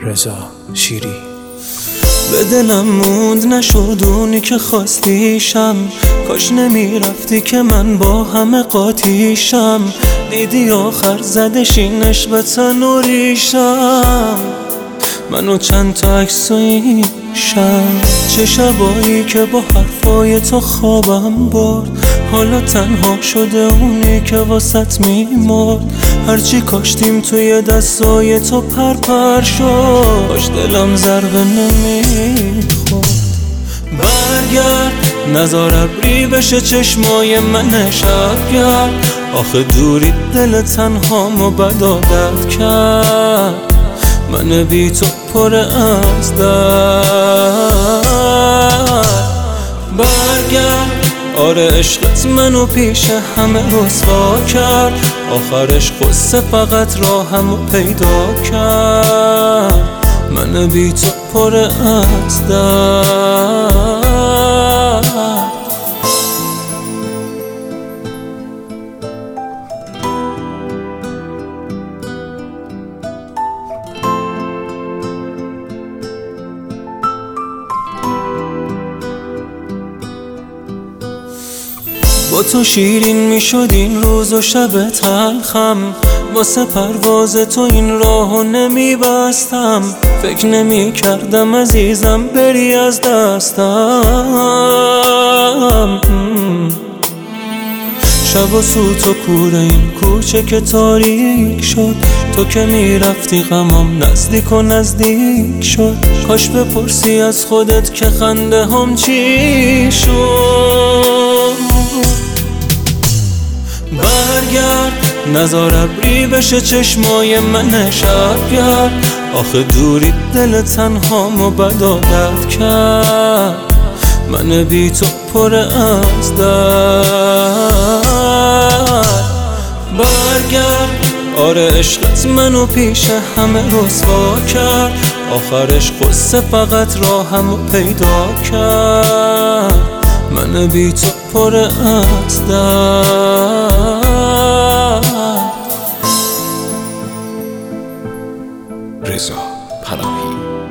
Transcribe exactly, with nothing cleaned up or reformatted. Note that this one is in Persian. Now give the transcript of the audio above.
رضا شیری. به دلم موند نشد اونی که خواستیشم، کاش نمیرفتی که من با همه قاطیشم. دیدی آخر زدش این عشق به تن و ریشم، منو چند تا عکس و این شب، چه شبایی که با حرفای تو خوابم برد. حالا تنها شده اونی که واسط میمرد. هرچی کاشتیم توی دستای تو پر پر شد، باش دلم ضربه نمیخورد. برگرد نزار ابری بشه چشمای من شبگرد، آخه دوری دل تنهامو بد عادت کرد. من بی تو پر از درد. برگرد آره عشقت منو پیش همه رسوا کرد، آخرش قصه فقط راهمو پیدا کرد. من بی تو پر از درد. با تو شیرین میشد این روز و شب تلخم، واسه پرواز تو این راهو نمیبستم. فکر نمی کردم عزیزم بری از دستم. شب و سوت و کوره این کوچه که تاریک شد، تو که میرفتی غمم نزدیک و نزدیک شد. کاش بپرسی از خودت که خنده هم چی شد. برگرد نزار ابری بشه چشمای من شبگرد، آخه دوری دل تنهامو بد عادت کرد. من بی تو پر از درد. برگرد آره عشقت منو پیش همه رسوا کرد، آخرش قصه فقط راهمو پیدا کرد. من بی تو پر از درد. رضا پناهی.